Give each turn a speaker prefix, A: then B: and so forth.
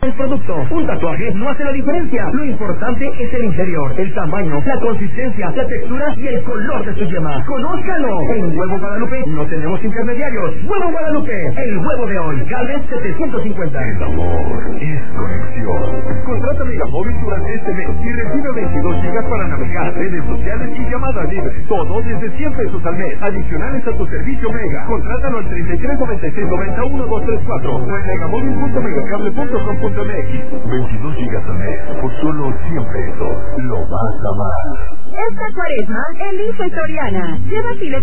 A: el producto. Un tatuaje no hace la diferencia. Lo importante es el interior, el tamaño, la consistencia, la textura y el color de su yema. ¡Conózcalo! En Huevo Guadalupe no tenemos intermediarios. Huevo Guadalupe, el huevo de hoy. Calves 750.
B: El amor es conexión. Contrata Megamóvil durante este mes y recibe 22 gigas para navegar, redes sociales y llamadas libres. Todo desde 100 pesos al mes. Adicionales a tu servicio Mega. Contrátalo al 33 96 91 234 o en megamóvil.megacable.com.mx. 22 gigas al mes por solo 100 pesos. Lo vas a amar.
C: Esta Cuaresma, elige Soriana. Lleva filet